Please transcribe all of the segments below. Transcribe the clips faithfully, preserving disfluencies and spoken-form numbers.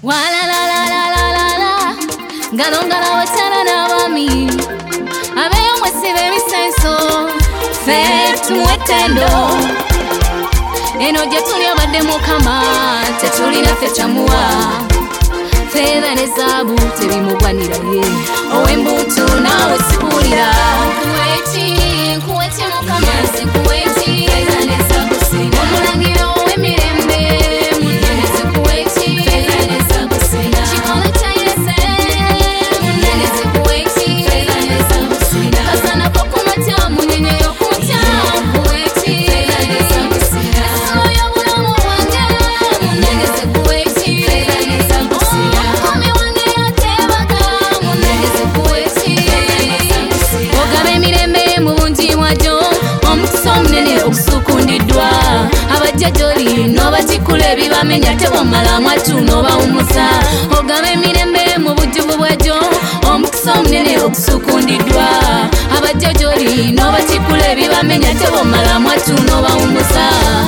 Wala la la la la la la Galongala watana na wami Abeyo mwesibe misenso Fetu mwetendo Eno jetuli abade mukama Tetuli na fechamuwa Fedha nezabu tebi mugwanira ye Owembutu nawe sipulira Kuweti, kuweti mukama Sikuweti, fedha nezabu sina Omulangira owe mirembe Munene sikuweti, fedha nezabu sina Chikola chayese Munene sikuweti, fedha nezabu sina Kasana pokumata munyenye yokuta Kuweti, fedha nezabu sina Soyo bulamu wange Munene sikuweti, fedha nezabu sina Komi wange yatebaga Munene sikuweti, fedha nezabu sina Ogabe mirembe mu bungi wajo Omukusa omunene okusukundidwa Abajjajoli n'obatikula ebibamenya tebamala mwatu n'obawumusa Ogabe mirembe mu bujjuvu bwajo Omukusa omunene okusukundidwa Abajjajoli n'obatikula ebibamenya tebamala mwatu n'obawumusa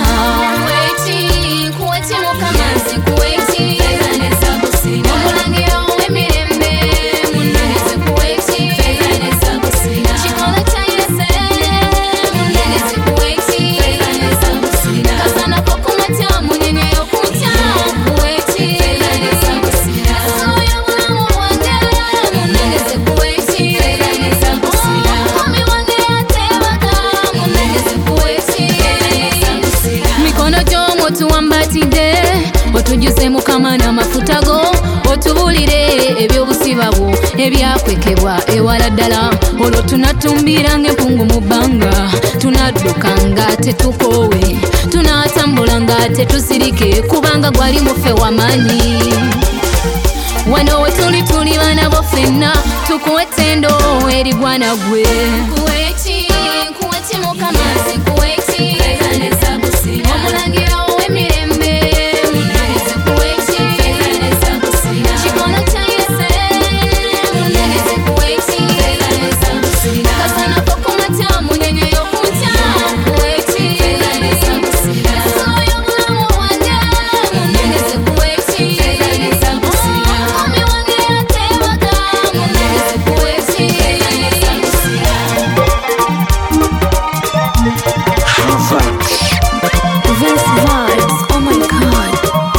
Kuweti, kuweti mukama sikuweti fedha nezabu sina Omulangira ow'emirembe munene sikuweti fedha nezabu sina Chikola chayese munene sikuweti fedha nezabu sina Kasana pokumata munyenye yokuta kuweti fedha nezabu sina Soyo bulamu bwange munene sikuweti fedha nezabu sina Komi wange yatebaga munene sikuweti fedha nezabu sina Mikono gy'omwo tuwambatidde Otujuze mukama n'amafuta go Otubulire ebyobusiba bwo ebyakwekebwa ewala ddala Olwo tunatumbira ng'empungu mu bbanga Tunadduka nga tetukoowe Tunatambula nga tetusirike Kubanga gwali muffe w'amaanyi Wano we tuli tuli baana bo ffenna Tukuwe ettendo eri gwana gwe Kuweti, kuweti mukama sikuweti fedha nezabu sina Omulangira ow'emirembe munene sikuweti fedha nezabu sina Chikola chayese munene sikuweti fedha nezabu sina Kasana pokumata munyenye yokuta kuweti fedha nezabu sina Soyo bulamu bwange munene sikuweti fedha nezabu sina Komi wange yatebaga munene sikuweti fedha nezabu sina Vince Vibes, oh my god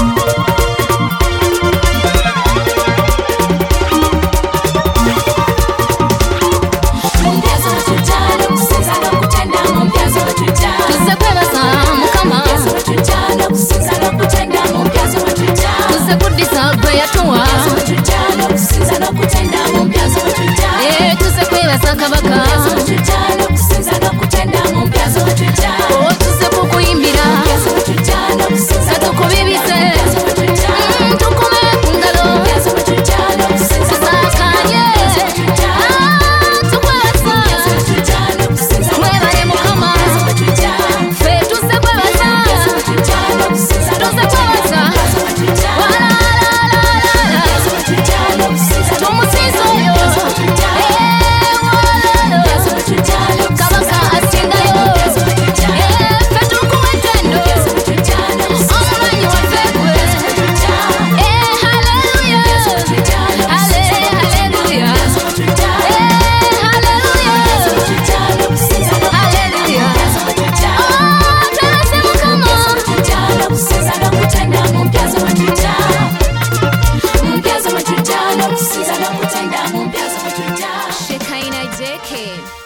Mumpiazo watujana kusinza no kutenda Mumpiazo watujana Tuze kwebaza mukama Mumpiazo watujana kusinza no kutenda Mumpiazo watujana Tuze kudisa gwe yatuwa Mumpiazo watujana kusinza no kutenda Mumpiazo watujana Eh tuze kwebaza kabaka Mumpiazo watujana kusinza no kutenda Mumpiazo watujana Oh tuze kukuyimbira Mumpiazo watujana kusinza no kutenda Mumpiazo watujana Tukume kungalo Mumpiazo watujana kusinza no kutenda Mumpiazo watujana Tukwebaza Mumpiazo watujana kusinza no kutenda Mumpiazo watujana Fe tuze kwebaza Mumpiazo watujana kusinza no kutenda Mumpiazo watujana Wala la la la Mumpiazo watujana kusinza no kutenda Mumpiazo watujana Eh wala Mumpiazo watujana Kabaka asingayo Mumpiazo watujana Eh fe tukuwe ettendo Mumpiazo watujana Omulanyi waffe gwe Eh hallelujah Mumpiazo watujana Halle hallelujah Mumpiazo watujana Eh hallelujah Mumpiazo watujana kusinza no hallelujah Mumpiazo watujana Oh twebase mukama Mumpiazo watujana kusinza no kutenda Mumpiazo watujana Mumpiazo watujana kusinza no kutenda Mumpiazo watujana Shekaina J K